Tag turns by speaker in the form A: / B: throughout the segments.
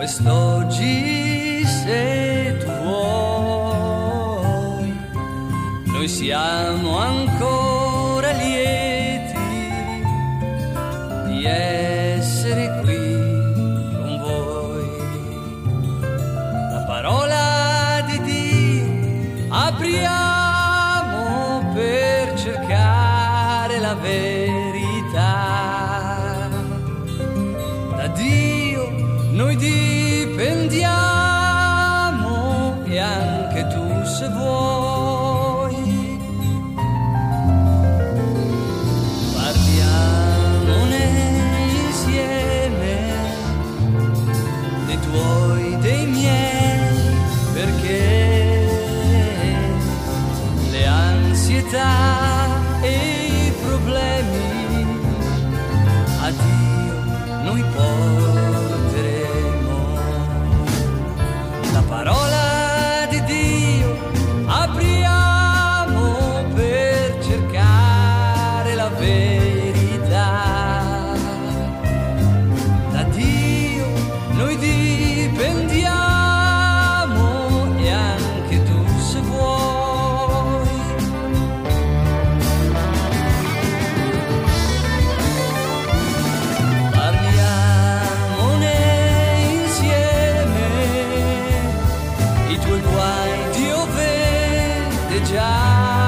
A: quest'oggi se tu vuoi, noi siamo ancora lieti di essere qui con voi. La parola di Dio apriamo per cercare la verità. Da Dio noi dipendiamo e anche tu se vuoi. Parliamone insieme, dei tuoi, dei miei, perché le ansietà e i problemi a Dio noi porteremo. La parola di Dio apriamo per cercare la verità. Da Dio noi dipendiamo e anche tu se vuoi. Parliamone insieme, i tuoi guai Dio vede già,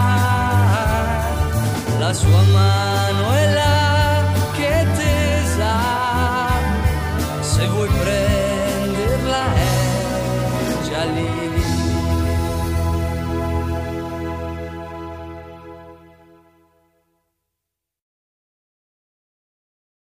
A: la sua mano è là che è tesa, se vuoi prenderla è già lì.